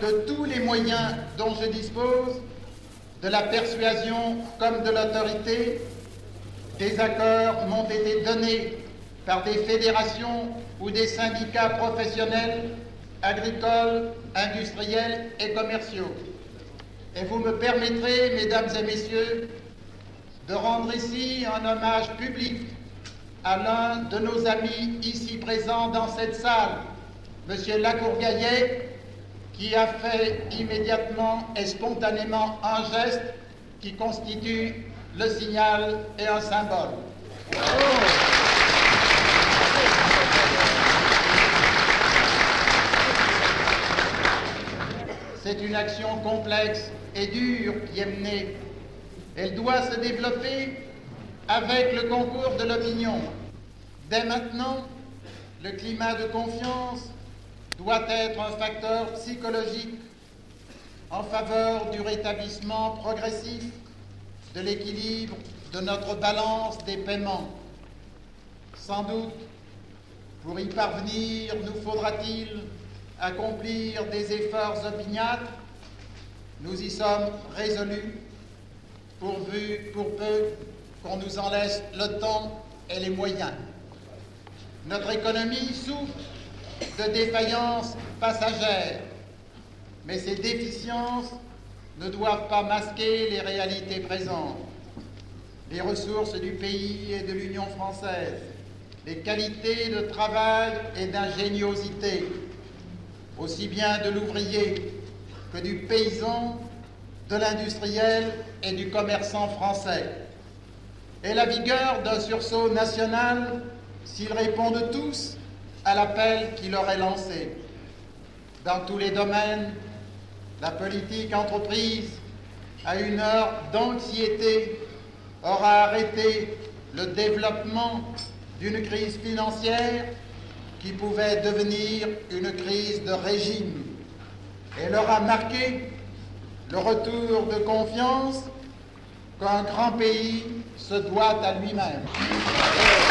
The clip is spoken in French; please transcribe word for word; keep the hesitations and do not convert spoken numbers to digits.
de tous les moyens dont je dispose, de la persuasion comme de l'autorité. Des accords m'ont été donnés par des fédérations ou des syndicats professionnels, agricoles, industriels et commerciaux. Et vous me permettrez, mesdames et messieurs, de rendre ici un hommage public à l'un de nos amis ici présents dans cette salle, M. Lacourgaillet, qui a fait immédiatement et spontanément un geste qui constitue le signal et un symbole. C'est une action complexe et dure qui est menée. Elle doit se développer avec le concours de l'opinion. Dès maintenant, le climat de confiance doit être un facteur psychologique en faveur du rétablissement progressif de l'équilibre de notre balance des paiements. Sans doute, pour y parvenir, nous faudra-t-il accomplir des efforts opiniâtres. Nous y sommes résolus, pourvu, pour peu qu'on nous en laisse le temps et les moyens. Notre économie souffre de défaillances passagères, mais ces déficiences ne doivent pas masquer les réalités présentes. Les ressources du pays et de l'Union française, les qualités de travail et d'ingéniosité, aussi bien de l'ouvrier que du paysan, de l'industriel et du commerçant français, et la vigueur d'un sursaut national s'ils répondent tous à l'appel qui leur est lancé. Dans tous les domaines, la politique entreprise, à une heure d'anxiété, aura arrêté le développement d'une crise financière qui pouvait devenir une crise de régime. Elle aura marqué le retour de confiance qu'un grand pays se doit à lui-même.